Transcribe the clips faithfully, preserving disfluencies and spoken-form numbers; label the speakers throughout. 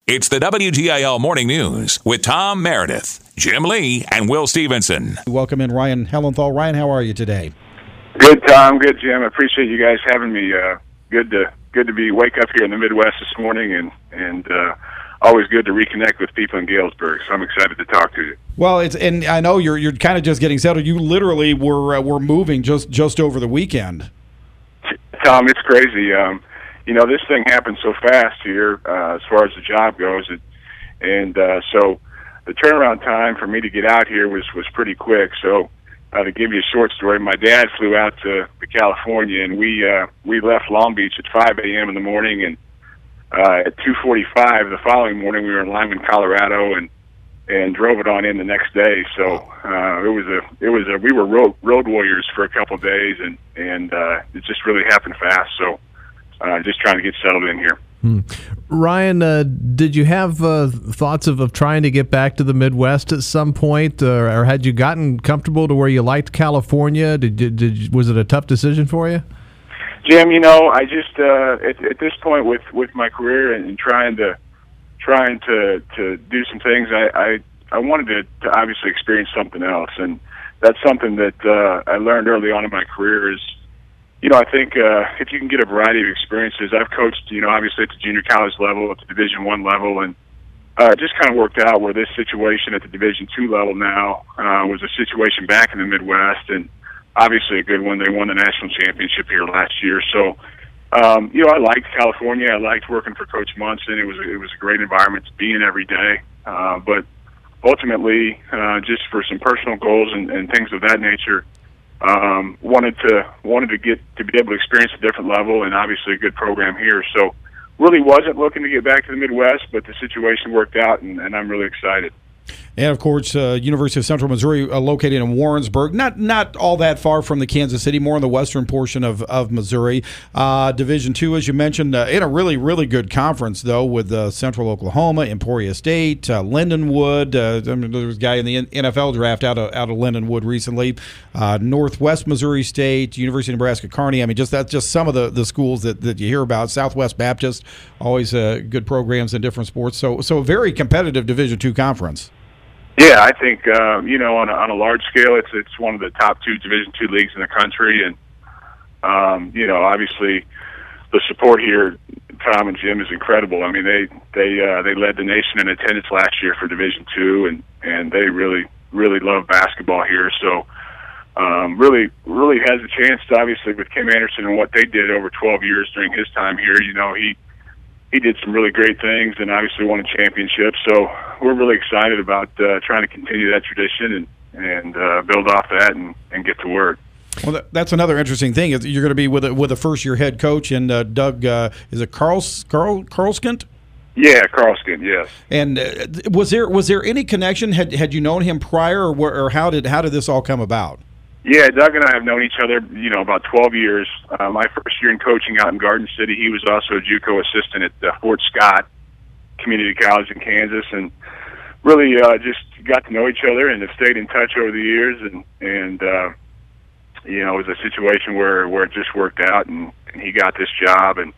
Speaker 1: It's the W G I L Morning News with Tom Meredith, Jim Lee, and Will Stevenson.
Speaker 2: Welcome in Ryan Hellenthal. Ryan, how are you today?
Speaker 3: Good, Tom. Good, Jim. I appreciate you guys having me. Uh, good to good to be wake up here in the Midwest this morning, and and uh, always good to reconnect with people in Galesburg. So I'm excited to talk to you.
Speaker 2: Well, it's and I know you're you're kind of just getting settled. You literally were uh, were moving just just over the weekend.
Speaker 3: Tom, it's crazy. Um, you know, this thing happened so fast here uh, as far as the job goes, it, and uh, so the turnaround time for me to get out here was was pretty quick. So. Uh, to give you a short story, my dad flew out to, to California, and we uh, we left Long Beach at five a.m. in the morning, and uh, at two forty-five the following morning we were in Lyman, Colorado, and and drove it on in the next day. So uh, it was a it was a we were road road warriors for a couple of days, and and uh, it just really happened fast. So uh, just trying to get settled in here.
Speaker 4: Hmm. Ryan, uh, did you have uh, thoughts of, of trying to get back to the Midwest at some point, or, or had you gotten comfortable to where you liked California? Did, did, did was it a tough decision for you?
Speaker 3: Jim, you know, I just uh, at, at this point with, with my career and, and trying to trying to, to do some things, I, I, I wanted to, to obviously experience something else, and that's something that uh, I learned early on in my career is. You know, I think uh, if you can get a variety of experiences, I've coached, you know, obviously at the junior college level, at the Division One level, and uh, it just kind of worked out where this situation at the Division Two level now uh, was a situation back in the Midwest, and obviously a good one. They won the national championship here last year, so um, you know, I liked California. I liked working for Coach Munson. It was it was a great environment to be in every day, uh, but ultimately, uh, just for some personal goals and, and things of that nature. Um, wanted to wanted to get to be able to experience a different level, and obviously a good program here. So, really wasn't looking to get back to the Midwest, but the situation worked out, and, and I'm really excited.
Speaker 2: And, of course, uh, University of Central Missouri uh, located in Warrensburg, not not all that far from the Kansas City, more in the western portion of, of Missouri. Uh, Division two, as you mentioned, uh, in a really, really good conference, though, with uh, Central Oklahoma, Emporia State, uh, Lindenwood. Uh, I mean, there was a guy in the N F L draft out of, out of Lindenwood recently. Uh, Northwest Missouri State, University of Nebraska-Kearney. I mean, just that's just some of the, the schools that, that you hear about. Southwest Baptist, always uh, good programs in different sports. So, so a very competitive Division two conference.
Speaker 3: Yeah, I think uh, you know on a, on a large scale, it's it's one of the top two Division two leagues in the country, and um, you know obviously the support here, Tom and Jim, is incredible. I mean they they uh, they led the nation in attendance last year for Division two, and and they really really love basketball here. So um, really really has a chance to, obviously with Kim Anderson and what they did over twelve years during his time here. You know he. He did some really great things and obviously won a championship. So we're really excited about uh, trying to continue that tradition and, and uh, build off that and, and get to work.
Speaker 2: Well, that, that's another interesting thing. Is you're going to be with a, with a first-year head coach, and uh, Doug, uh, is it Carl, Carl, Carlskint?
Speaker 3: Yeah, Carlskint, yes.
Speaker 2: And uh, was there was there any connection? Had had you known him prior, or, where, or how did how did this all come about?
Speaker 3: Yeah, Doug and I have known each other, you know, about twelve years. Uh, my first year in coaching out in Garden City, he was also a JUCO assistant at uh, Fort Scott Community College in Kansas, and really uh, just got to know each other and have stayed in touch over the years. And and uh, you know, it was a situation where, where it just worked out, and, and he got this job and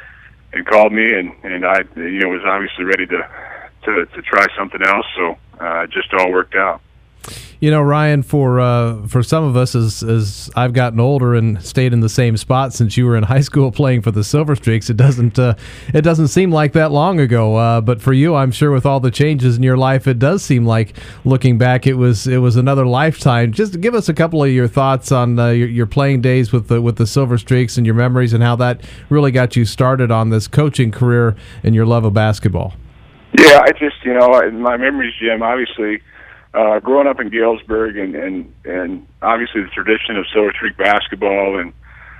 Speaker 3: and called me, and, and I, you know, was obviously ready to to, to try something else. So uh, it just all worked out.
Speaker 4: You know, Ryan, for uh, for some of us, as as I've gotten older and stayed in the same spot since you were in high school playing for the Silver Streaks, it doesn't uh, it doesn't seem like that long ago. Uh, but for you, I'm sure with all the changes in your life, it does seem like, looking back, it was it was another lifetime. Just give us a couple of your thoughts on uh, your, your playing days with the with the Silver Streaks and your memories and how that really got you started on this coaching career and your love of basketball.
Speaker 3: Yeah, I just you know my memories, Jim, obviously. Uh, growing up in Galesburg and, and, and obviously the tradition of Silver Streak basketball and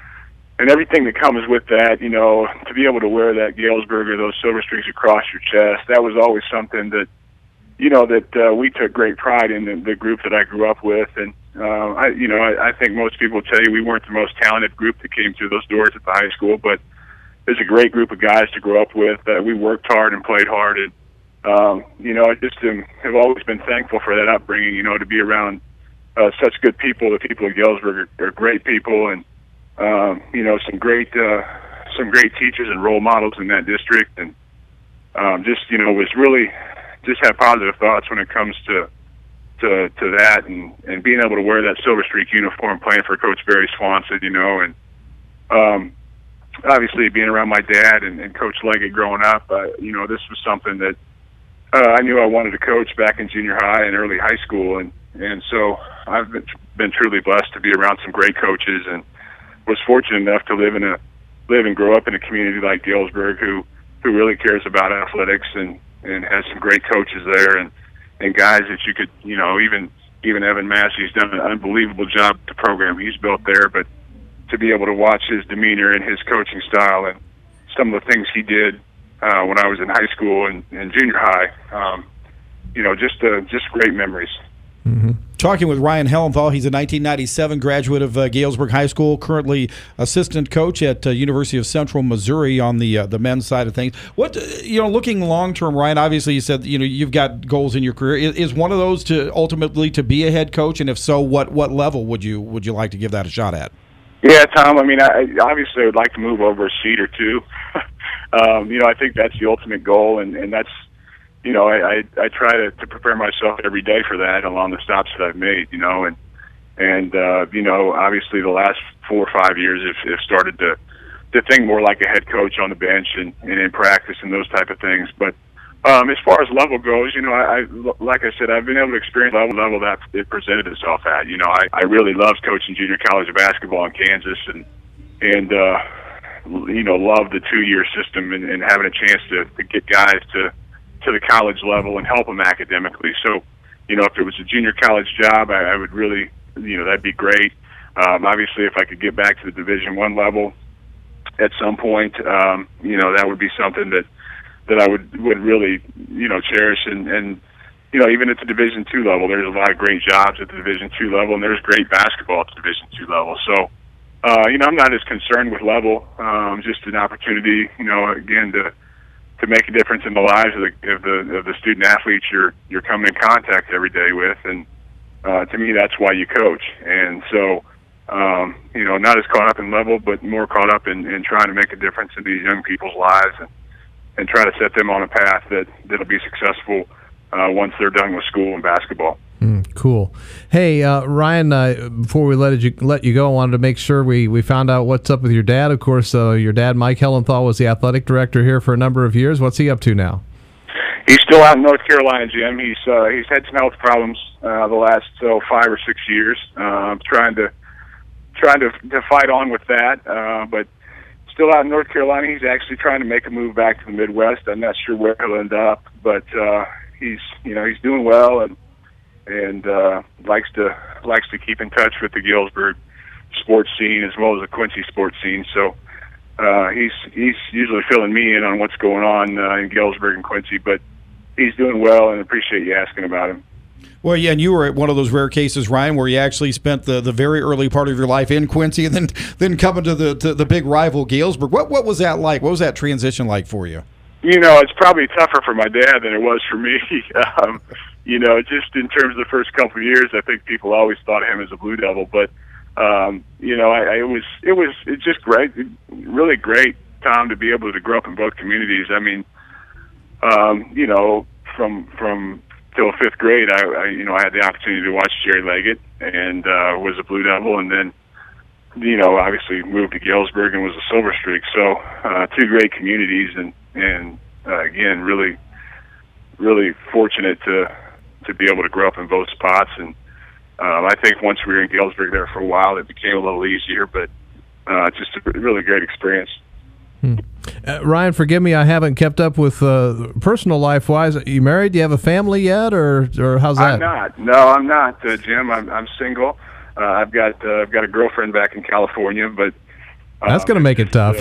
Speaker 3: and everything that comes with that, you know, to be able to wear that Galesburg or those Silver Streaks across your chest, that was always something that, you know, that uh, we took great pride in, the, the group that I grew up with. And, uh, I, you know, I, I think most people tell you we weren't the most talented group that came through those doors at the high school, but it was a great group of guys to grow up with. Uh, we worked hard and played hard, and Um, you know, I just um, have always been thankful for that upbringing, you know, to be around uh, such good people. The people of Galesburg are, are great people, and, um, you know, some great uh, some great teachers and role models in that district. And um, just you know was really just had positive thoughts when it comes to to to that, and and being able to wear that Silver Streak uniform, playing for Coach Barry Swanson, you know, and um, obviously being around my dad and, and Coach Leggett growing up, uh, you know, this was something that uh, I knew I wanted to coach back in junior high and early high school, and and so I've been, been truly blessed to be around some great coaches, and was fortunate enough to live in a live and grow up in a community like Galesburg, who who really cares about athletics and and has some great coaches there, and and guys that you could, you know, even even Evan Massey's done an unbelievable job with the program he's built there, but to be able to watch his demeanor and his coaching style and some of the things he did uh, when I was in high school and, and junior high, um, you know, just uh, just great memories.
Speaker 2: Mm-hmm. Talking with Ryan Hellenthal, he's a nineteen ninety-seven graduate of uh, Galesburg High School, currently assistant coach at uh, University of Central Missouri on the uh, the men's side of things. What, you know, looking long term, Ryan, obviously you said, you know, you've got goals in your career. Is, is one of those to ultimately to be a head coach, and if so, what what level would you would you like to give that a shot at?
Speaker 3: Yeah, Tom, I mean, I obviously I would like to move over a seat or two. um, you know, I think that's the ultimate goal, and, and that's, you know, I, I, I try to, to prepare myself every day for that along the stops that I've made, you know, and, and uh, you know, obviously the last four or five years have, have started to, to think more like a head coach on the bench and, and in practice and those type of things. But um, as far as level goes, you know, I, I like I said, I've been able to experience level level that it presented itself at. You know, I, I really loved coaching junior college basketball in Kansas, and and uh, you know, loved the two year system and, and having a chance to, to get guys to to the college level and help them academically. So, you know, if it was a junior college job, I, I would really, you know, that'd be great. Um, obviously, if I could get back to the Division One level at some point, um, you know, that would be something that. that I would, would really, you know, cherish. And, and, you know, even at the Division Two level, there's a lot of great jobs at the Division Two level, and there's great basketball at the Division Two level. So, uh, you know, I'm not as concerned with level, um, just an opportunity, you know, again, to to make a difference in the lives of the of the, of the student athletes you're you're coming in contact every day with. And uh, to me, that's why you coach. And so, um, you know, not as caught up in level, but more caught up in, in trying to make a difference in these young people's lives, and and try to set them on a path that, that'll be successful uh, once they're done with school and basketball.
Speaker 4: Mm, cool. Hey, uh, Ryan, uh, before we let you let you go, I wanted to make sure we, we found out what's up with your dad. Of course, uh, your dad, Mike Hellenthal, was the athletic director here for a number of years. What's he up to now?
Speaker 3: He's still out in North Carolina, Jim. He's uh, he's had some health problems uh, the last so five or six years. Uh, trying to trying to, to fight on with that, uh, but still out in North Carolina. He's actually trying to make a move back to the Midwest. I'm not sure where he'll end up, but uh, he's you know he's doing well and and uh, likes to likes to keep in touch with the Galesburg sports scene as well as the Quincy sports scene. So uh, he's he's usually filling me in on what's going on uh, in Galesburg and Quincy, but he's doing well, and appreciate you asking about him.
Speaker 2: Well, yeah, and you were at one of those rare cases, Ryan, where you actually spent the, the very early part of your life in Quincy, and then then coming to the to the big rival Galesburg. What what was that like? What was that transition like for you?
Speaker 3: You know, it's probably tougher for my dad than it was for me. um, you know, just in terms of the first couple of years, I think people always thought of him as a Blue Devil, but um, you know, I, I it was it was it's just great, really great, Tom, to be able to grow up in both communities. I mean, um, you know, from from till fifth grade, I, I you know I had the opportunity to watch Jerry Leggett and uh, was a Blue Devil, and then you know obviously moved to Galesburg and was a Silver Streak. So uh, two great communities, and and uh, again really really fortunate to to be able to grow up in both spots. And um, I think once we were in Galesburg there for a while, it became a little easier, but uh, just a really great experience.
Speaker 4: Hmm. Uh, Ryan, forgive me, I haven't kept up with uh, personal life wise. Are you married? Do you have a family yet, or or how's that?
Speaker 3: I'm not. No, I'm not, uh, Jim. I'm I'm single. Uh, I've got uh, I've got a girlfriend back in California, but uh,
Speaker 4: that's going to make it tough.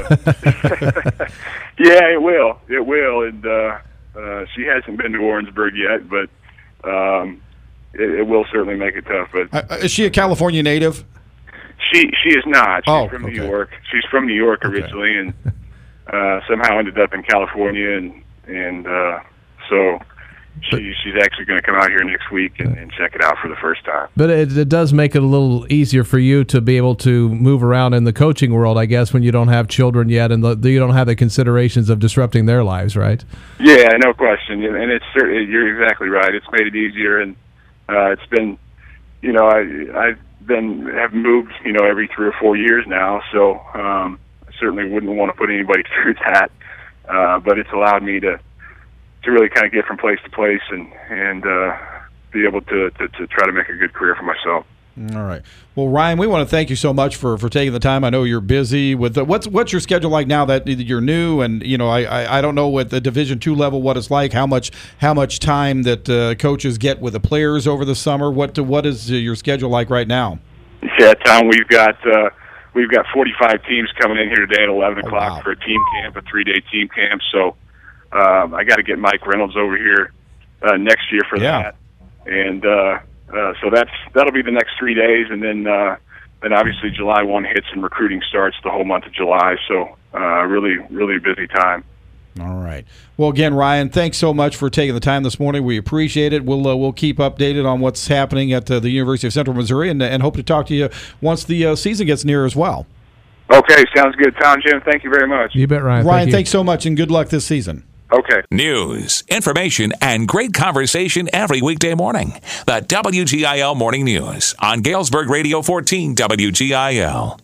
Speaker 3: Uh, yeah, it will. It will. And uh, uh, she hasn't been to Warrensburg yet, but um, it, it will certainly make it tough. But
Speaker 2: uh, is she a California native?
Speaker 3: She she is not. She's
Speaker 2: oh,
Speaker 3: from
Speaker 2: okay.
Speaker 3: New York. She's from New York originally, okay. and. Uh, somehow ended up in California, and and uh, so she she's he's actually going to come out here next week and, and check it out for the first time.
Speaker 4: But it, it does make it a little easier for you to be able to move around in the coaching world, I guess, when you don't have children yet and the, you don't have the considerations of disrupting their lives, right?
Speaker 3: Yeah, no question. And it's you're exactly right. It's made it easier, and uh, it's been, you know, I I've been have moved, you know, every three or four years now, so um, I certainly wouldn't want to put anybody through that. Uh, but it's allowed me to to really kind of get from place to place and and uh, be able to, to to try to make a good career for myself.
Speaker 2: All right. Well, Ryan, we want to thank you so much for, for taking the time. I know you're busy with the, what's what's your schedule like now that you're new, and you know I, I, I don't know at the Division two level what it's like, how much how much time that uh, coaches get with the players over the summer. What what is your schedule like right now?
Speaker 3: Yeah, Tom, we've got uh, we've got forty-five teams coming in here today at eleven o'clock
Speaker 2: oh, wow.
Speaker 3: for a team camp, a three-day team camp. So um, I got to get Mike Reynolds over here uh, next year for
Speaker 2: yeah.
Speaker 3: that, and. Uh, Uh, so that's that'll be the next three days, and then uh, then obviously July first hits and recruiting starts the whole month of July. So uh, really, really busy time.
Speaker 2: All right. Well, again, Ryan, thanks so much for taking the time this morning. We appreciate it. We'll uh, we'll keep updated on what's happening at uh, the University of Central Missouri, and, and hope to talk to you once the uh, season gets near as well.
Speaker 3: Okay, sounds good, Tom, Jim. Thank you very much.
Speaker 4: You bet, Ryan.
Speaker 2: Ryan,
Speaker 4: Thank
Speaker 2: thanks so much, and good luck this season.
Speaker 3: Okay.
Speaker 1: News, information, and great conversation every weekday morning. The W G I L Morning News on Galesburg Radio fourteen W G I L.